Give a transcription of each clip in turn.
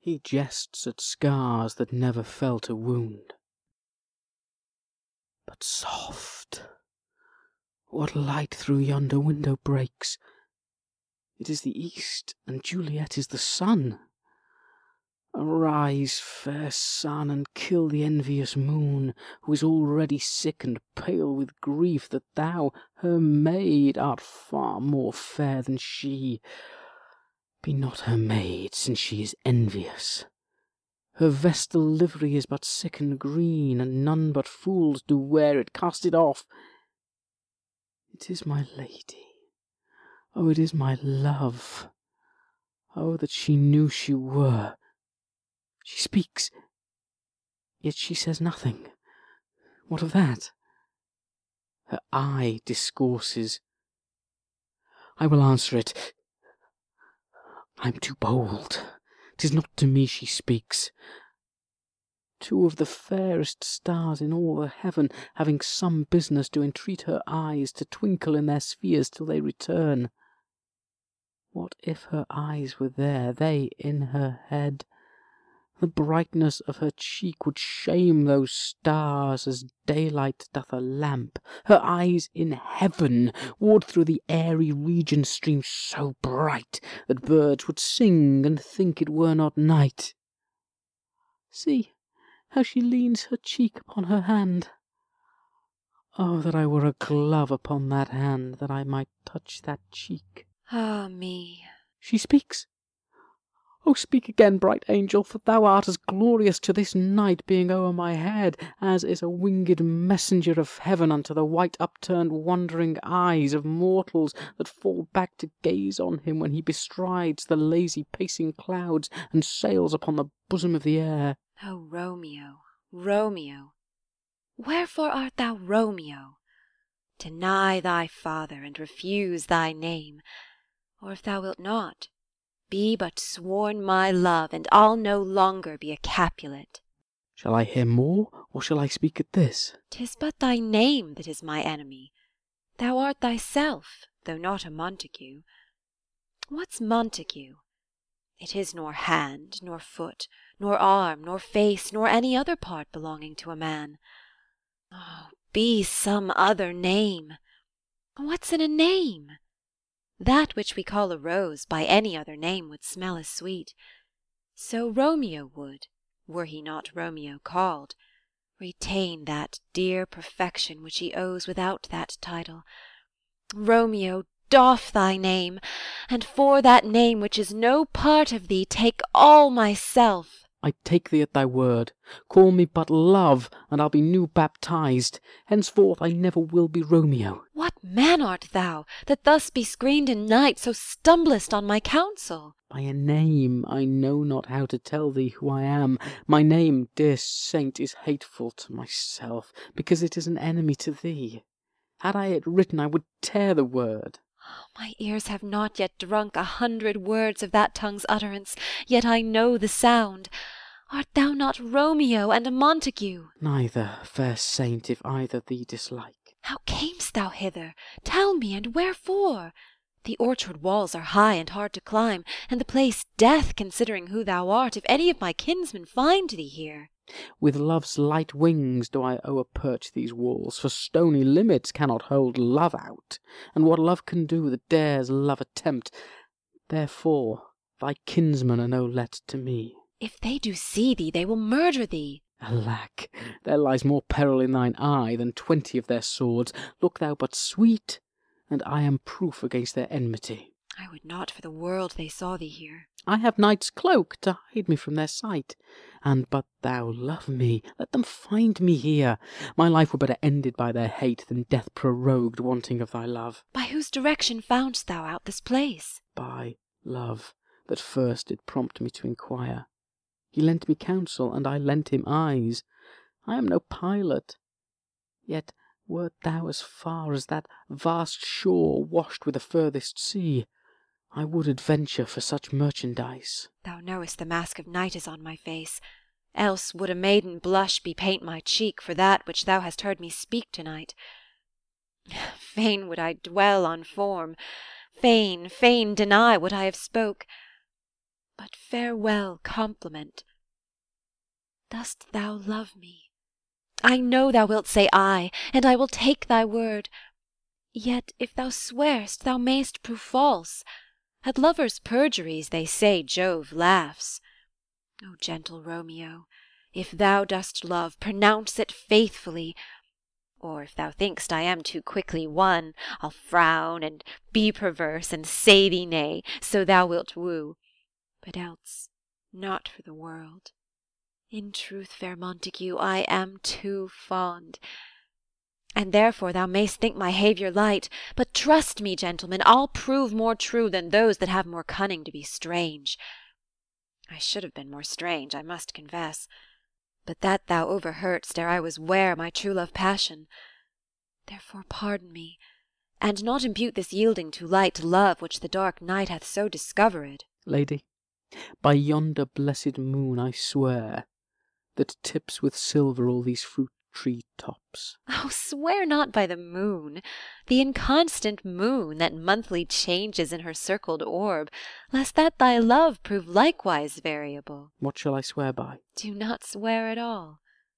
He jests at scars that never felt a wound. But soft! What light through yonder window breaks? It is the east, and Juliet is the sun. Arise, fair sun, and kill the envious moon, who is already sick and pale with grief that thou, her maid, art far more fair than she. Be not her maid, since she is envious. Her vestal livery is but sick and green, and none but fools do wear it. Cast it off. It is my lady. Oh, it is my love. Oh, that she knew she were. She speaks, yet she says nothing. What of that? Her eye discourses. I will answer it. I am too bold. 'Tis not to me she speaks. Two of the fairest stars in all the heaven, having some business, do entreat her eyes to twinkle in their spheres till they return. What if her eyes were there, they in her head? The brightness of her cheek would shame those stars as daylight doth a lamp. Her eyes in heaven would through the airy region stream so bright that birds would sing and think it were not night. See how she leans her cheek upon her hand. Oh, that I were a glove upon that hand, that I might touch that cheek. Ah me! She speaks. Oh, speak again, bright angel, for thou art as glorious to this night being o'er my head, as is a winged messenger of heaven unto the white upturned wondering eyes of mortals that fall back to gaze on him when he bestrides the lazy pacing clouds and sails upon the bosom of the air. O Romeo, Romeo, wherefore art thou Romeo? Deny thy father, and refuse thy name, or if thou wilt not, be but sworn my love, and I'll no longer be a Capulet. Shall I hear more, or shall I speak at this? 'Tis but thy name that is my enemy. Thou art thyself, though not a Montague. What's Montague? It is nor hand, nor foot, nor arm, nor face, nor any other part belonging to a man. Oh, be some other name. What's in a name? That which we call a rose by any other name would smell as sweet. So Romeo would, were he not Romeo called, retain that dear perfection which he owes without that title. Romeo, doff thy name, and for that name which is no part of thee, take all myself. I take thee at thy word. Call me but Love, and I'll be new baptized. Henceforth I never will be Romeo. What man art thou, that thus bescreened in night so stumblest on my counsel? By a name I know not how to tell thee who I am. My name, dear saint, is hateful to myself, because it is an enemy to thee. Had I it written, I would tear the word. My ears have not yet drunk 100 words of that tongue's utterance, yet I know the sound. Art thou not Romeo and a Montague? Neither, fair saint, if either thee dislike. How camest thou hither? Tell me, and wherefore? The orchard walls are high and hard to climb, and the place death, considering who thou art, if any of my kinsmen find thee here. With love's light wings do I o'erperch these walls, for stony limits cannot hold love out, and what love can do that dares love attempt. Therefore thy kinsmen are no let to me. If they do see thee, they will murder thee. Alack, there lies more peril in thine eye than 20 of their swords. Look thou but sweet, and I am proof against their enmity. I would not for the world they saw thee here. I have night's cloak to hide me from their sight. And but thou love me, let them find me here. My life were better ended by their hate than death prorogued wanting of thy love. By whose direction foundst thou out this place? By love, that first did prompt me to inquire. He lent me counsel, and I lent him eyes. I am no pilot, yet wert thou as far as that vast shore washed with the furthest sea, I would adventure for such merchandise. Thou knowest the mask of night is on my face, else would a maiden blush bepaint my cheek for that which thou hast heard me speak to-night. Fain would I dwell on form, fain deny what I have spoke. but farewell compliment. Dost thou love me? I know thou wilt say aye, and I will take thy word. Yet if thou swear'st, thou mayst prove false. At lovers' perjuries they say Jove laughs. O gentle Romeo, if thou dost love, pronounce it faithfully. Or if thou think'st I am too quickly won, I'll frown and be perverse, and say thee nay, so thou wilt woo. But else not for the world. In truth, fair Montague, I am too fond. And therefore thou mayst think my haviour light, but trust me, gentleman, I'll prove more true than those that have more cunning to be strange. I should have been more strange, I must confess, but that thou overheard'st ere I was ware my true love passion. Therefore pardon me, and not impute this yielding too light to love which the dark night hath so discovered. Lady, by yonder blessed moon I swear, that tips with silver all these fruit-tree tops. Oh, swear not by the moon, the inconstant moon that monthly changes in her circled orb, lest that thy love prove likewise variable. What shall I swear by? Do not swear at all.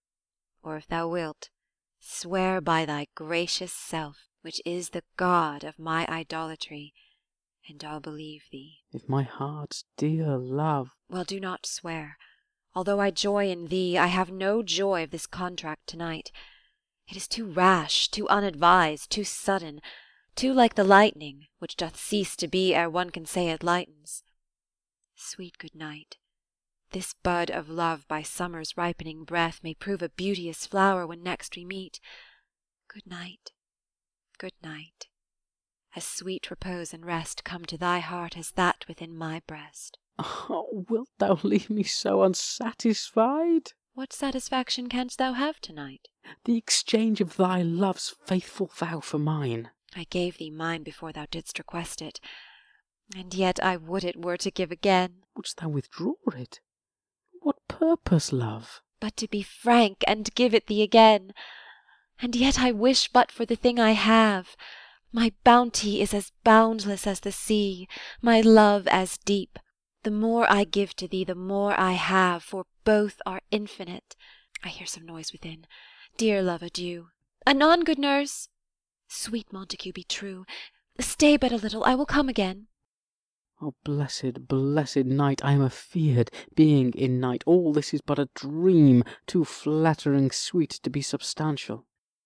Or if thou wilt, swear by thy gracious self, which is the god of my idolatry, and I'll believe thee. If my heart's dear love... Well, do not swear. Although I joy in thee, I have no joy of this contract to-night. It is too rash, too unadvised, too sudden, too like the lightning, which doth cease to be ere one can say it lightens. Sweet good night. This bud of love by summer's ripening breath may prove a beauteous flower when next we meet. Good night, good night. As sweet repose and rest come to thy heart as that within my breast. Oh, wilt thou leave me so unsatisfied? What satisfaction canst thou have to-night? The exchange of thy love's faithful vow for mine. I gave thee mine before thou didst request it, and yet I would it were to give again. Wouldst thou withdraw it? What purpose, love? But to be frank, and give it thee again. And yet I wish but for the thing I have. My bounty is as boundless as the sea, my love as deep. The more I give to thee, the more I have, for both are infinite. I hear some noise within. Dear love, adieu. Anon, good nurse. Sweet Montague, be true. Stay but a little, I will come again. Oh, blessed, blessed night, I am afeard, being in night. All this is but a dream, too flattering sweet to be substantial.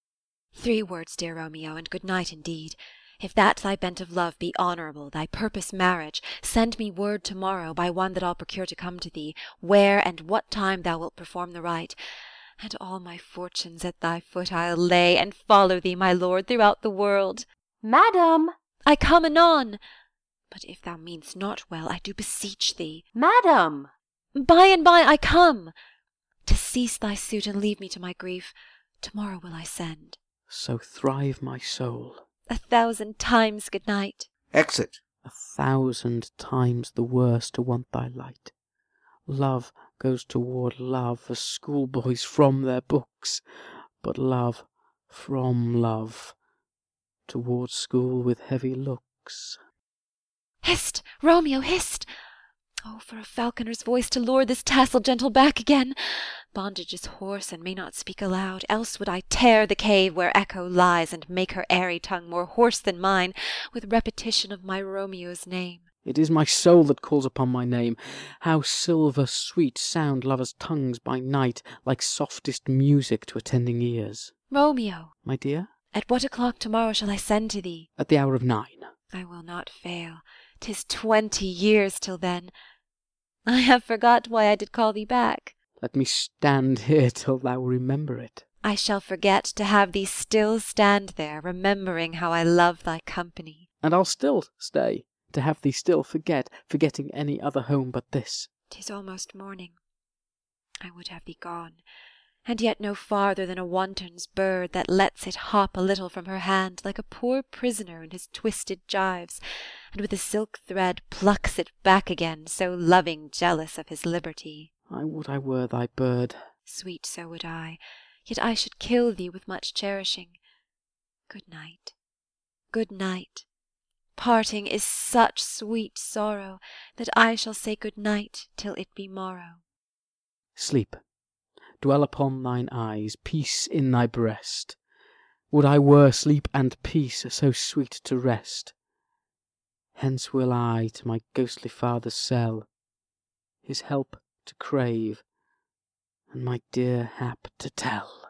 3 words, dear Romeo, and good night indeed. If that thy bent of love be honourable, thy purpose marriage, send me word to-morrow by one that I'll procure to come to thee, where and what time thou wilt perform the rite, and all my fortunes at thy foot I'll lay, and follow thee, my lord, throughout the world. Madam! I come anon. But if thou mean'st not well, I do beseech thee. Madam! By and by I come. To cease thy suit and leave me to my grief, to-morrow will I send. So thrive my soul. 1,000 times good night. Exit. 1,000 times the worse to want thy light. Love goes toward love as schoolboys from their books, but love from love toward school with heavy looks. Hist, Romeo, hist! Oh, for a falconer's voice to lure this tassel gentle back again! Bondage is hoarse and may not speak aloud, else would I tear the cave where Echo lies, and make her airy tongue more hoarse than mine, with repetition of my Romeo's name. It is my soul that calls upon my name. How silver sweet sound lovers' tongues by night, like softest music to attending ears. Romeo! My dear? At what o'clock to-morrow shall I send to thee? At the hour of 9. I will not fail. 'Tis 20 years till then. I have forgot why I did call thee back. Let me stand here till thou remember it. I shall forget to have thee still stand there, remembering how I love thy company. And I'll still stay, to have thee still forget, forgetting any other home but this. 'Tis almost morning. I would have thee gone, and yet no farther than a wanton's bird that lets it hop a little from her hand, like a poor prisoner in his twisted gyves, and with a silk thread plucks it back again, so loving jealous of his liberty. I would I were thy bird. Sweet, so would I, yet I should kill thee with much cherishing. Good night, good night. Parting is such sweet sorrow, that I shall say good night till it be morrow. Sleep, dwell upon thine eyes, peace in thy breast. Would I were sleep and peace, so sweet to rest. Hence will I to my ghostly father's cell, his help to crave, and my dear hap to tell.